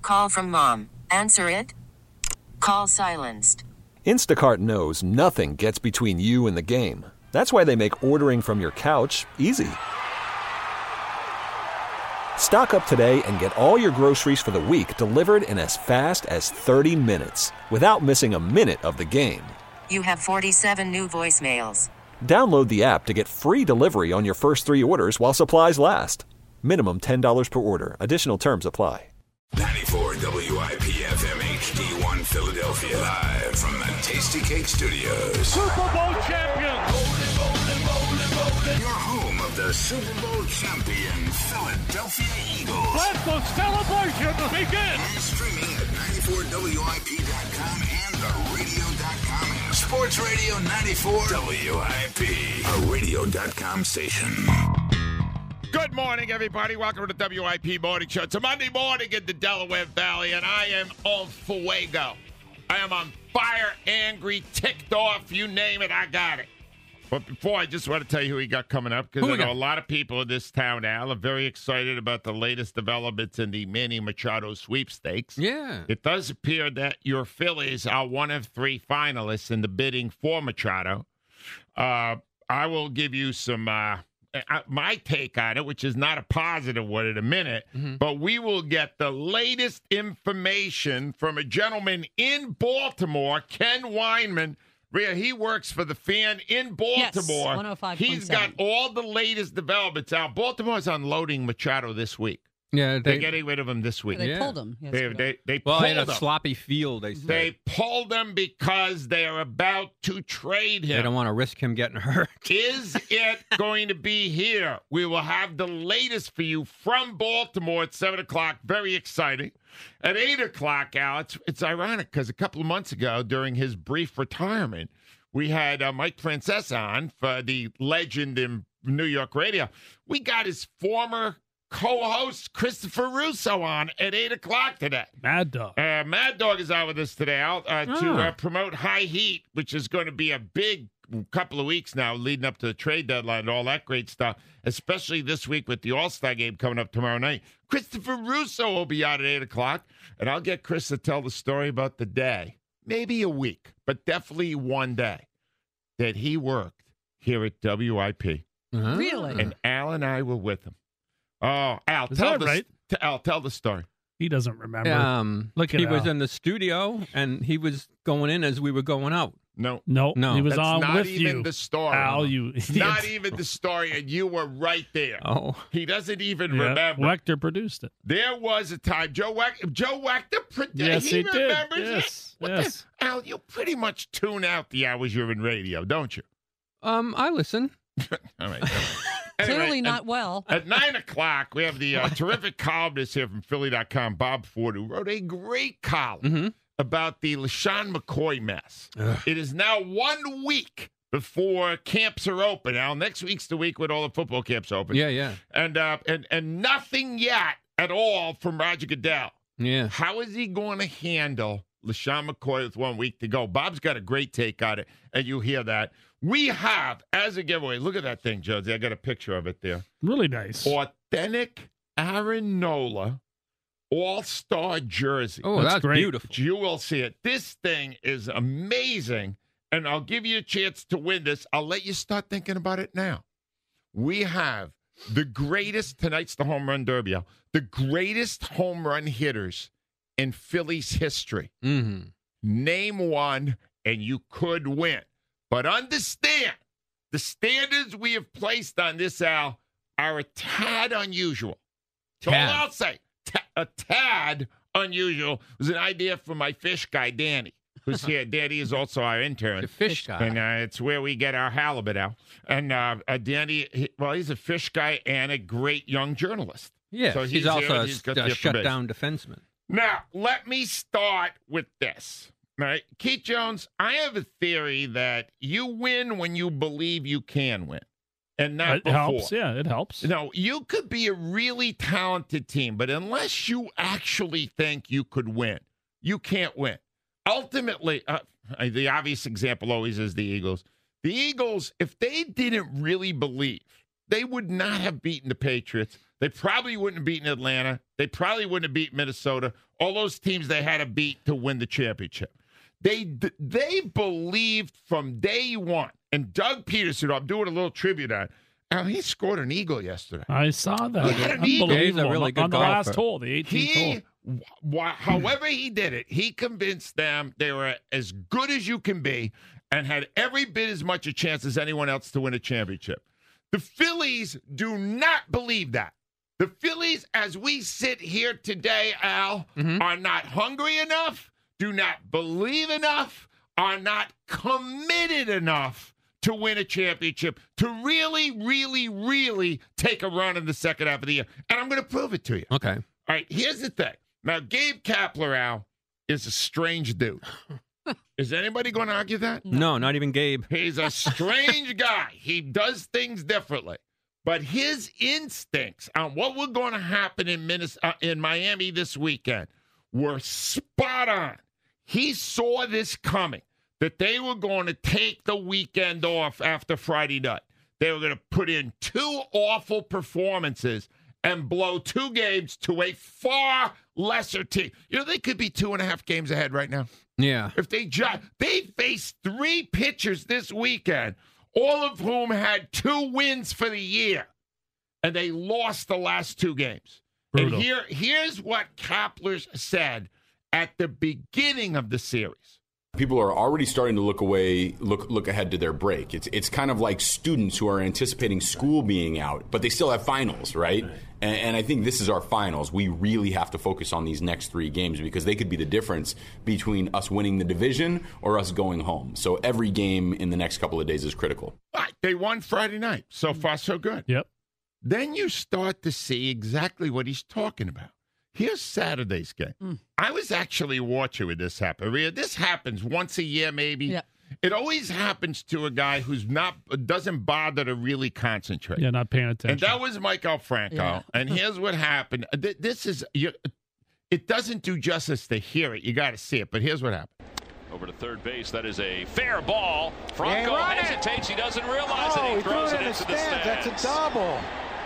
Call from mom. Answer it. Call silenced. Instacart knows nothing gets between you and the game. That's why they make ordering from your couch easy. Stock up today and get all your groceries for the week delivered in as fast as 30 minutes without missing a minute of the game. You have 47 new voicemails. Download the app to get free delivery on your first 3 orders while supplies last. Minimum $10 per order. Additional terms apply. 94 WIP-FM HD1 Philadelphia. Live from the Tasty Cake Studios. Super Bowl champions. Your home of the Super Bowl champion Philadelphia Eagles. Let the celebration begin. And streaming at 94WIP.com and theradio.com app. Sports Radio 94 WIP, a radio.com station. Good morning, everybody. Welcome to the WIP Morning Show. It's a Monday morning in the Delaware Valley, and I am on fuego. I am on fire, angry, ticked off, you name it, I got it. But before, I just want to tell you who we got coming up, because I know a lot of people in this town, Al, are very excited about the latest developments in the Manny Machado sweepstakes. Yeah. It does appear that your Phillies are one of 3 finalists in the bidding for Machado. I will give you some... my take on it, which is not a positive one in a minute, but we will get the latest information from a gentleman in Baltimore, Ken Weinman. He works for the Fan in Baltimore. Yes, 105.7. He's got all the latest developments out. Baltimore's unloading Machado this week. Yeah, They're getting rid of him this week. They pulled him. yesterday. They pulled in a him. sloppy field, they said. They pulled him because they are about to trade him. They don't want to risk him getting hurt. Is it going to be here? We will have the latest for you from Baltimore at 7 o'clock. Very exciting. At 8 o'clock, Al, it's ironic because a couple of months ago, during his brief retirement, we had Mike Francesa on for the legend in New York radio. We got his former co-host Christopher Russo on at 8 o'clock today. Mad Dog. Mad Dog is out with us today, Al, to promote High Heat, which is going to be a big couple of weeks now leading up to the trade deadline and all that great stuff, especially this week with the All-Star game coming up tomorrow night. Christopher Russo will be out at 8 o'clock, and I'll get Chris to tell the story about the day, maybe a week, but definitely one day that he worked here at WIP. Really? And Al and I were with him. Oh, Al, tell the story. He doesn't remember. Look at he was Al. in the studio, and he was going in as we were going out. No. No. He was That's on not with even you. the story. Al, you It's idiot. not even the story, and you were right there. Oh. He doesn't even Yeah, remember. Wechter produced it. There was a time Joe Wachter Yes, he did. remembers Yes, it. yes. Al, you pretty much tune out the hours you're in radio, don't you? I listen. All right. Clearly Anyway, not well. At 9 o'clock, we have the terrific columnist here from Philly.com, Bob Ford, who wrote a great column about the LaShawn McCoy mess. It is now 1 week before camps are open. Now, next week's the week when all the football camps open. Yeah. And nothing yet at all from Roger Goodell. Yeah. How is he going to handle LaShawn McCoy with 1 week to go? Bob's got a great take on it, and you hear that. We have, as a giveaway, look at that thing, Jonesy. I got a picture of it there. Really nice. Authentic Aaron Nola All-Star jersey. Oh, that's great. beautiful. You will see it. This thing is amazing, and I'll give you a chance to win this. I'll let you start thinking about it now. We have the greatest, tonight's the home run derby, Al, the greatest home run hitters in Phillies history. Name one, and you could win. But understand, the standards we have placed on this, Al, are a tad unusual. So all I'll say, a tad unusual. It was an idea from my fish guy, Danny, who's here. Danny is also our intern. The fish guy. And it's where we get our halibut out. And Danny, he's a fish guy and a great young journalist. Yeah, So he's here also and he's got the a information. shutdown defenseman. Now, let me start with this. All right, Keith Jones, I have a theory that you win when you believe you can win, and not It before. helps. Yeah, it helps. No, you could be a really talented team, but unless you actually think you could win, you can't win. Ultimately, the obvious example always is the Eagles. The Eagles, if they didn't really believe, they would not have beaten the Patriots. They probably wouldn't have beaten Atlanta. They probably wouldn't have beat Minnesota. All those teams they had to beat to win the championship. They believed from day one. And Doug Peterson, I'm doing a little tribute on. He scored an eagle yesterday. I saw that. He had an eagle. He's a really good on the golfer. last hole, the 18th hole. However he did it, he convinced them they were as good as you can be and had every bit as much a chance as anyone else to win a championship. The Phillies do not believe that. The Phillies, as we sit here today, Al, are not hungry enough, do not believe enough, are not committed enough to win a championship, to really, really, really take a run in the second half of the year. And I'm going to prove it to you. Okay. All right, here's the thing. Now, Gabe Kapler, Al, is a strange dude. Is anybody going to argue that? No, not even Gabe. He's a strange guy. He does things differently. But his instincts on what was going to happen in Miami this weekend were spot on. He saw this coming, that they were going to take the weekend off after Friday night. They were going to put in 2 awful performances and blow 2 games to a far lesser team. You know, they could be 2.5 games ahead right now. Yeah. If they faced 3 pitchers this weekend, all of whom had 2 wins for the year, and they lost the last 2 games. Brutal. And here's what Kapler said at the beginning of the series. People are already starting to look ahead to their break. It's kind of like students who are anticipating school being out, but they still have finals, right? And I think this is our finals. We really have to focus on these next 3 games because they could be the difference between us winning the division or us going home. So every game in the next couple of days is critical. All right, they won Friday night. So far, so good. Yep. Then you start to see exactly what he's talking about. Here's Saturday's game. I was actually watching when this happened. This happens once a year, maybe. Yeah. It always happens to a guy who's doesn't bother to really concentrate. Yeah, not paying attention. And that was Michael Franco. Yeah. And here's what happened. This is it doesn't do justice to hear it. You got to see it. But here's what happened. Over to third base. That is a fair ball. Franco hesitates. He doesn't realize it. He throws it into the stands. That's a double.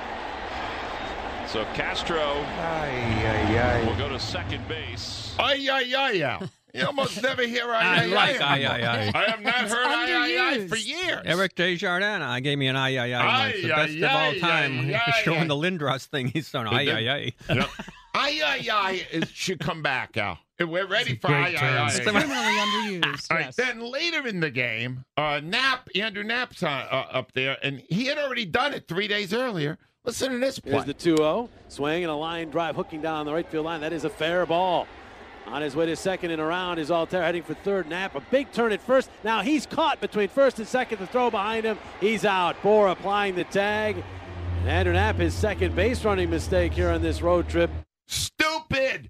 So Castro will go to second base. Ay, ay, ay, Al. You almost never hear ay, I ay, like ay. ay, ay, ay. I have not heard ay, ay, ay underused. for years. Eric Desjardins gave me an ay, ay, ay. Ay, It's the ay, best of ay, all time. ay, ay, Showing ay. the Lindros thing. He's done ay, ay, ay. Yep. Ay, ay, ay should come back, Al. We're ready for great ay, term. ay, It's ay. criminally underused. All right, Yes. then later in the game, Andrew Knapp's up there, and he had already done it 3 days earlier. Listen to this play. Here's the 2-0. Swing and a line drive hooking down the right field line. That is a fair ball. On his way to second and around is Altair heading for third. Knapp, a big turn at first. Now he's caught between first and second. The throw behind him. He's out. Bohr applying the tag. And Andrew Knapp, his second base running mistake here on this road trip. Stupid.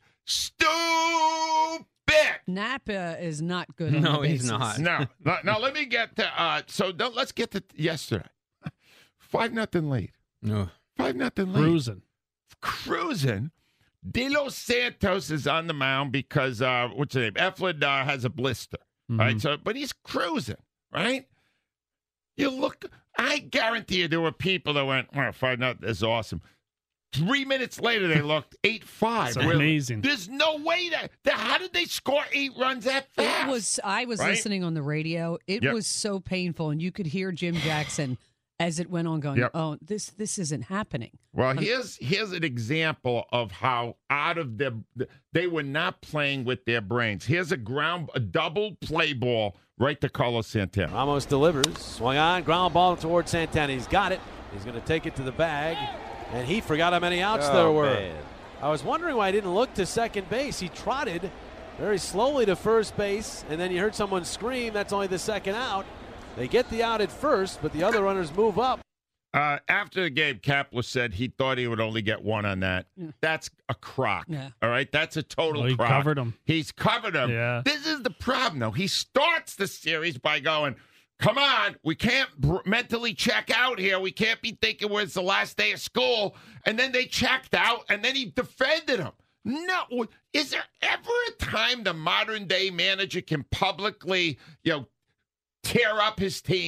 Napa is not good. On No, the he's bases. not. Now, let me get to. Let's get to yesterday. 5-0 lead. No. 5-0 lead. Cruising. De Los Santos is on the mound because what's his name? Eflin has a blister. Mm-hmm. Right, so but he's cruising, right? You look. I guarantee you, there were people that went, "Oh, 5-0 is awesome." 3 minutes later, they looked 8-5. It's amazing. There's no way that. How did they score 8 runs that fast? I was Right? listening on the radio. It Yep. was so painful, and you could hear Jim Jackson as it went on going, Yep. "Oh, this isn't happening." Well, here's an example of how out of they were not playing with their brains. Here's a double play ball right to Carlos Santana. Ramos delivers. Swung on. Ground ball towards Santana. He's got it. He's going to take it to the bag. And he forgot how many outs there were. Man. I was wondering why he didn't look to second base. He trotted very slowly to first base, and then you heard someone scream, that's only the second out. They get the out at first, but the other runners move up. After the game, Kapler said he thought he would only get 1 on that. Yeah. That's a crock. Yeah. All right? That's a total Well, he crock. covered him. He's covered him. Yeah. This is the problem, though. He starts the series by going, come on, we can't mentally check out here. We can't be thinking it's the last day of school. And then they checked out, and then he defended him. No. Is there ever a time the modern-day manager can publicly, tear up his team?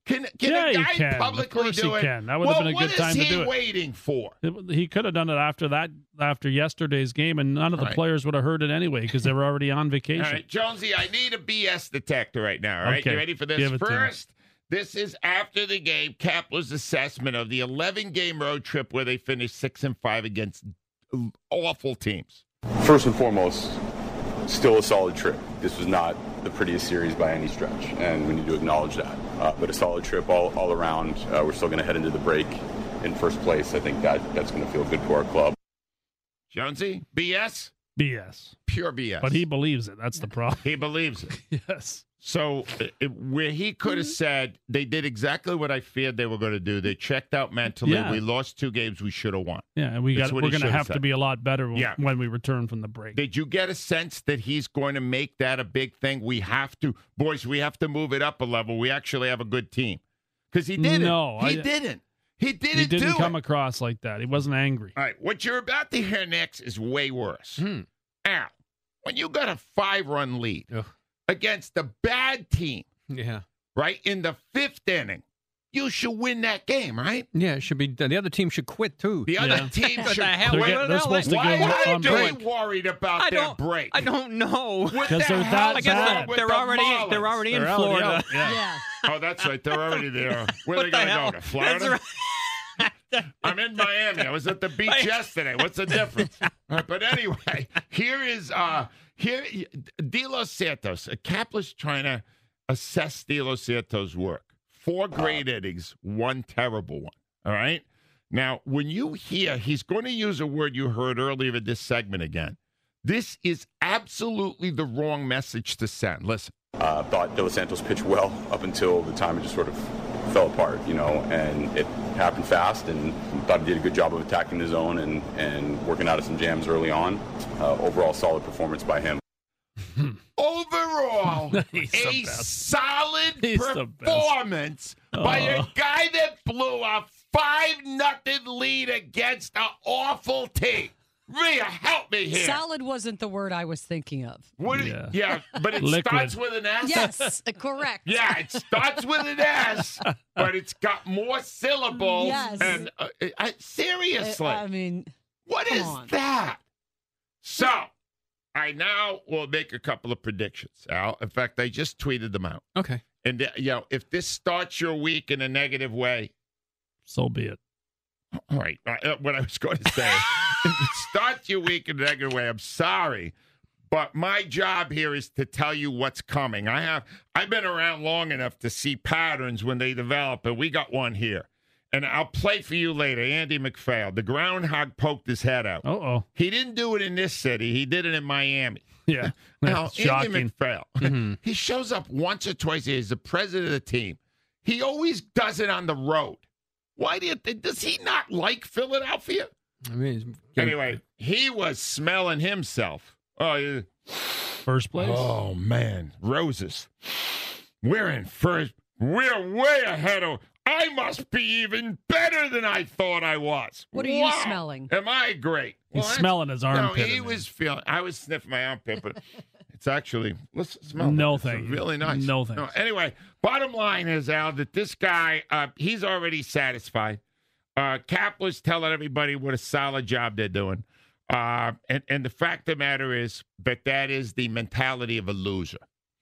Can Yeah, a he guy can. publicly Of course do he it? can. That would have been a good time to do it. What is he waiting for? He could have done it after yesterday's game, and none of the players would have heard it anyway because they were already on vacation. All right, Jonesy, I need a BS detector right now. All right, Okay. you ready for this? Give it to me. First, this is after the game, Kapler's assessment of the 11-game road trip where they finished 6-5 against awful teams. First and foremost, still a solid trip. This was not the prettiest series by any stretch, and we need to acknowledge that. But a solid trip all around. We're still going to head into the break in first place. I think that's going to feel good for our club. Jonesy, BS? BS. Pure BS. But he believes it. That's the problem. He believes it. Yes. So where he could have said, they did exactly what I feared they were going to do. They checked out mentally. Yeah. We lost 2 games we should have won. Yeah, and we're going to have to be a lot better when we return from the break. Did you get a sense that he's going to make that a big thing? We have to move it up a level. We actually have a good team. Because he didn't. No. He didn't. He didn't He didn't do come it. across like that. He wasn't angry. All right, what you're about to hear next is way worse. Al, when you got a 5-run lead against a bad team, right, in the 5th inning, you should win that game, right? Yeah, it should be. The other team should quit too. The other team What should the hell? quit. They're supposed to Why go are on they break. worried about their break? I don't know. What Because the they're hell that is wrong bad. with They're the already Marlins? in They're already Florida. out. Yeah. Yeah. Oh, that's right. They're already there. Where are they What going the to go? hell? To Florida? That's I'm in Miami. I was at the beach yesterday. What's the difference? But anyway, here De Los Santos. Kapler's trying to assess De Los Santos' work. 4 great innings, 1 terrible one. All right? Now, when you hear, he's going to use a word you heard earlier in this segment again. This is absolutely the wrong message to send. Listen. Thought De Los Santos pitched well up until the time it just sort of fell apart, and it happened fast, and thought he did a good job of attacking the zone and working out of some jams early on. Overall, solid performance by him. Overall, a solid performance by a guy that blew a 5-0 lead against an awful team. Rhea, help me here. Solid wasn't the word I was thinking of. Yeah, but it starts with an S. Yes, correct. Yeah, it starts with an S, but it's got more syllables. Yes. And seriously, I mean, what is on. that? So, I now will make a couple of predictions, Al. In fact, I just tweeted them out. Okay. And, if this starts your week in a negative way, So be it. all right, what I was going to say, if it starts your week in a negative way, I'm sorry. But my job here is to tell you what's coming. I've been around long enough to see patterns when they develop, and we got one here. And I'll play for you later. Andy McPhail. The groundhog poked his head out. Uh-oh. He didn't do it in this city. He did it in Miami. Yeah. Now, That's shocking. Andy McPhail, he shows up once or twice. He's the president of the team. He always does it on the road. Why does he not like Philadelphia? I mean, Anyway, he was smelling himself. Oh, yeah. First place? Oh, man. Roses. We're in first. We're way ahead of. I must be even better than I thought I was. What are you smelling? Am I great? He's smelling his armpit. No, he in there. was feeling. I was sniffing my armpit, but it's actually. Let's smell. No, it. thank It's you. really nice. No, thanks. Anyway, bottom line is, Al, that this guy, he's already satisfied. Kapler's telling everybody what a solid job they're doing. And the fact of the matter is that is the mentality of a loser.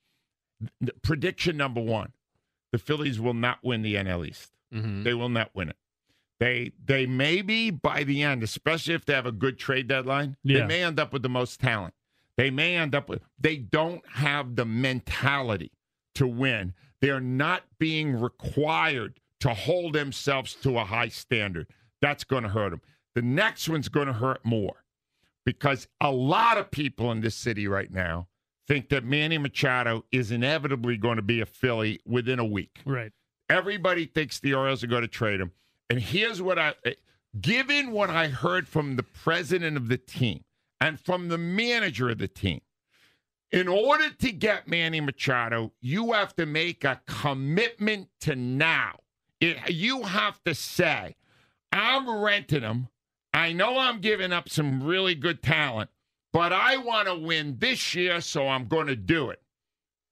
Prediction number 1. The Phillies will not win the NL East. Mm-hmm. They will not win it. They may be by the end, especially if they have a good trade deadline, Yeah. they may end up with the most talent. They may end up with, they don't have the mentality to win. They're not being required to hold themselves to a high standard. That's going to hurt them. The next one's going to hurt more because a lot of people in this city right now think that Manny Machado is inevitably going to be a Philly within a week. Right. Everybody thinks the Orioles are going to trade him. And here's what given what I heard from the president of the team and from the manager of the team, in order to get Manny Machado, you have to make a commitment to now. You have to say, I'm renting him. I know I'm giving up some really good talent, but I want to win this year, so I'm going to do it.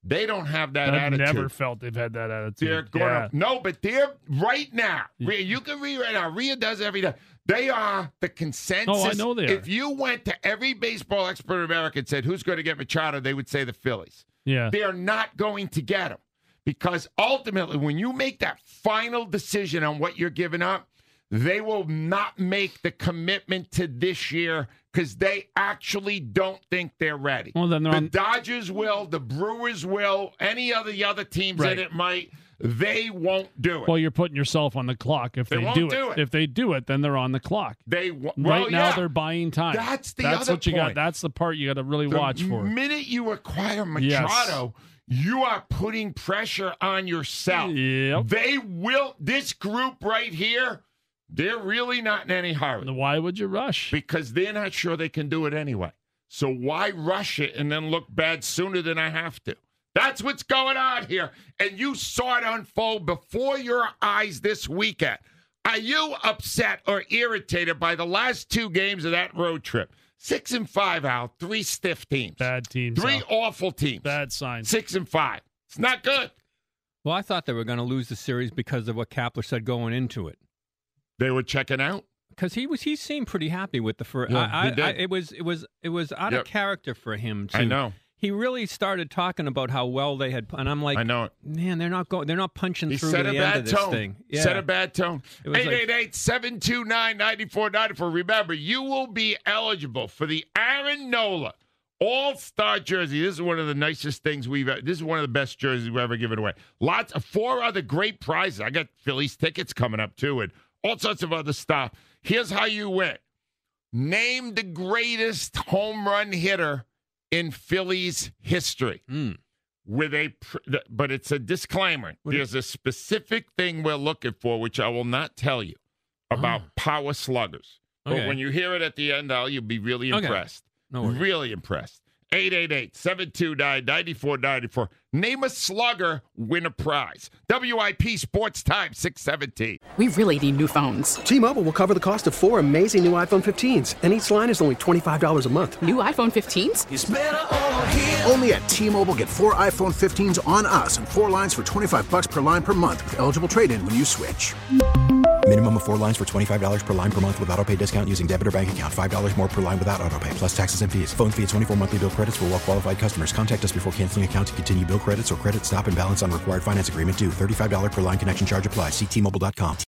They don't have that I've attitude. never felt they've had that attitude. They're going to, no, but they're right now. You can read right now. Rhea does every day. They are the consensus. Oh, I know they are. If you went to every baseball expert in America and said, who's going to get Machado, they would say the Phillies. Yeah. They are not going to get him because ultimately, when you make that final decision on what you're giving up, they will not make the commitment to this year because they actually don't think they're ready. Well, then the Dodgers will, the Brewers will, any of the other teams in it might. They won't do it. Well, you're putting yourself on the clock if they won't do it. If they do it, then they're on the clock. Right now they're buying time. That's That's other what you point. got. That's the part you got to really watch for. The minute you acquire Machado, you are putting pressure on yourself. Yep. They will. This group right here, they're really not in any hurry. Why would you rush? Because they're not sure they can do it anyway. So why rush it and then look bad sooner than I have to? That's what's going on here. And you saw it unfold before your eyes this weekend. Are you upset or irritated by the last 2 games of that road trip? 6-5, Al. 3 stiff teams. Bad teams. 3 awful teams. Bad signs. 6-5. It's not good. Well, I thought they were going to lose the series because of what Kapler said going into it. They were checking out? Because he seemed pretty happy with the first. Yeah, he did. It was out of character for him. I know. He really started talking about how well they had, and I'm like, I know it. Man, they're not punching He through set to a the end bad of this tone. thing. Set a bad tone. It was 888-729-9494. Remember, you will be eligible for the Aaron Nola All-Star jersey. This is one of the nicest things this is one of the best jerseys we've ever given away. 4 other great prizes. I got Phillies tickets coming up, too, and all sorts of other stuff. Here's how you win. Name the greatest home run hitter in Phillies history. But it's a disclaimer. There's a specific thing we're looking for, which I will not tell you, about power sluggers. Okay. But when you hear it at the end, you'll be really impressed. No worries. Really impressed. 888-729-9494. Name a slugger, win a prize. WIP Sports Time, 617. We really need new phones. T-Mobile will cover the cost of 4 amazing new iPhone 15s, and each line is only $25 a month. New iPhone 15s? It's better over here. Only at T-Mobile, get 4 iPhone 15s on us and 4 lines for $25 per line per month with eligible trade-in when you switch. Minimum of 4 lines for $25 per line per month with autopay discount using debit or bank account. $5 more per line without autopay, plus taxes and fees. Phone fee at 24 monthly bill credits for well-qualified customers. Contact us before canceling account to continue bill credits or credit stop and balance on required finance agreement due. $35 per line connection charge applies. See T-Mobile.com.